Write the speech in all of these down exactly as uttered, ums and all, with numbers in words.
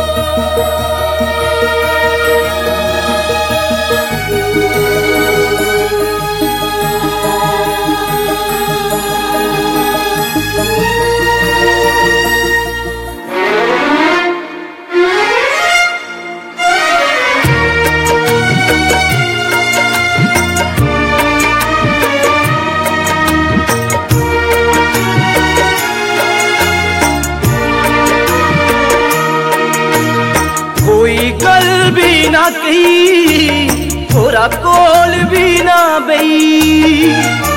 कोई गल भी ना कही, थोड़ा कोल भी ना बई।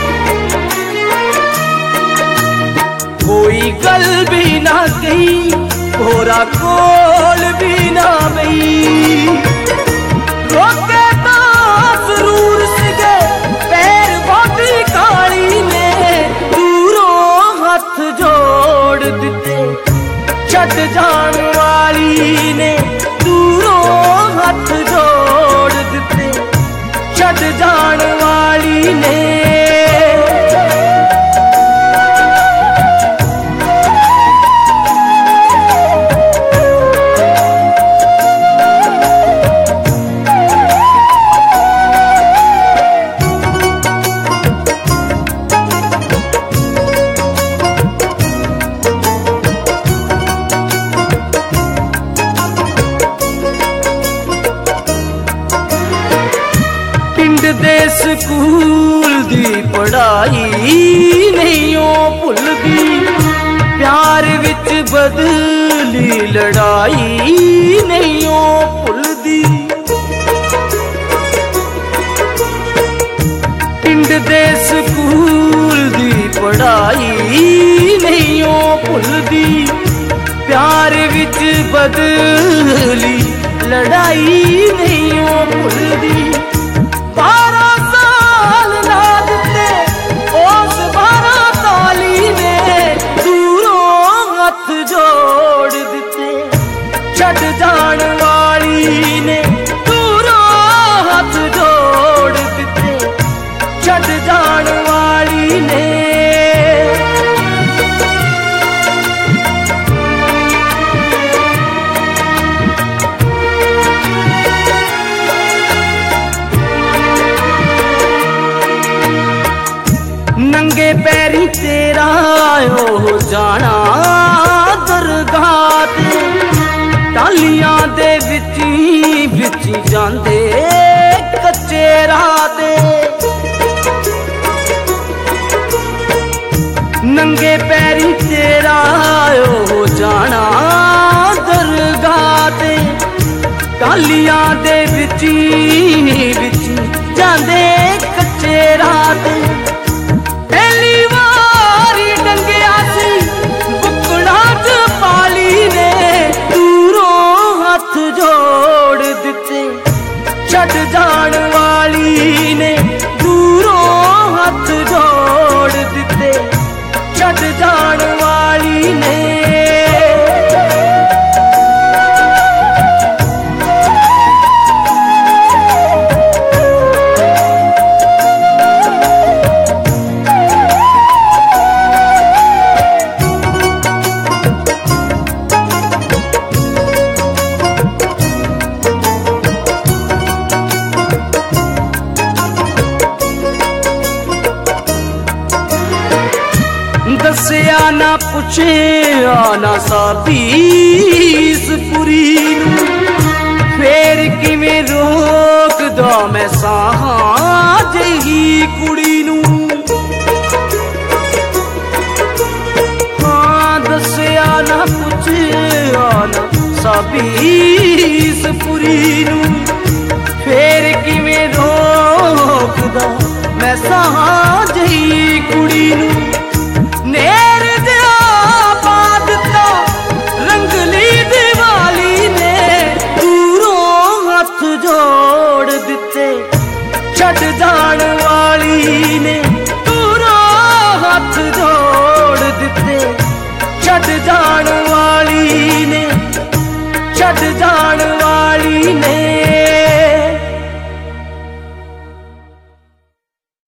कोई गल भी ना कही, थोड़ा कोल भी ना बई। रोके तो जरूर सिगे पैर बोटी काली ने, दूरों हाथ जोड़ दिते छट जान वाली ने, दूरों हाथ जोड़ दिते छट जान वाली ने। दे स्कूल दी पढ़ाई नहीं ओ भुलदी, प्यार विच बदली लड़ाई नहीं ओ भुलदी। पिंड दे स्कूल दी पढ़ाई नहीं ओ भुलदी, प्यार विच बदली लड़ाई नहीं ओ भुलदी। बारह साल ना दिते उस बारह ताली ने, दूरों हाथ जोड़ दिते छट जान वाली ने, दूरों हाथ जोड़ दिते छट जान वाली ने। नंगे पैरी तेरा हो जाना दरगाह ते, टालियां दे विची विची जांदे कच्चे राह ते। नंगे पैरी तेरा हो जाना दरगाह ते, टालियां दे विची विची जांदे कच्चे राह ते। पहली बारी डंगिया सी बुकड़ा च पाली ने, दूरों हाथ जोड़ दिते छट जान वाली ने, दूरों हाथ जोड़ दिते छट जान वाली ने। दसिया ना पुछे आना साबीस पुरी नू, फेर किवें रोक दो मैं साहां जही कुड़ी नू। हाँ दसिया ना पुछे आना साबीस पुरी नू,